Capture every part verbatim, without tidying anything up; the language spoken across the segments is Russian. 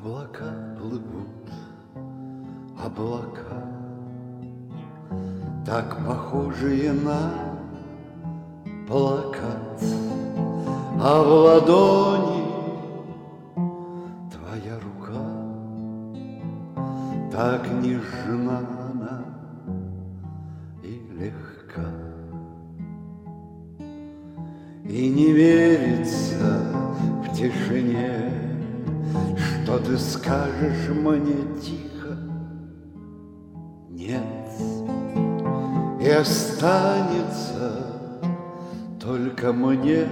Облака плывут, облака, так похожие на плакат, а в ладони твоя рука, так нежна она и легка. И не верится в тишине, что ты скажешь мне тихо нет, и останется только мне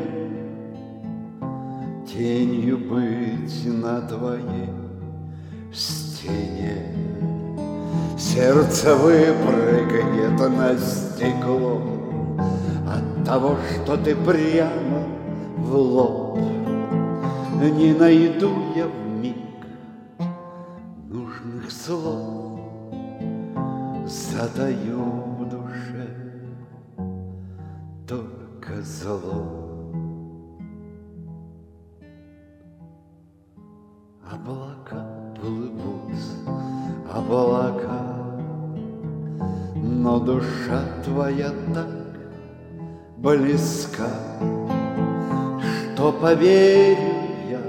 тенью быть на твоей стене. Сердце выпрыгнет на стекло от того, что ты прямо в лоб. Не найду я вмиг нужных слов, затаю в душе только зло. Облака плывут, облака, но душа твоя так близка, что поверю я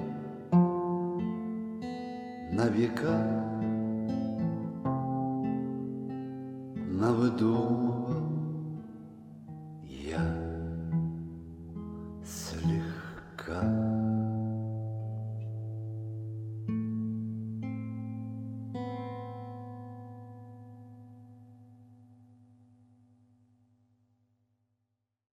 на века, на вдуму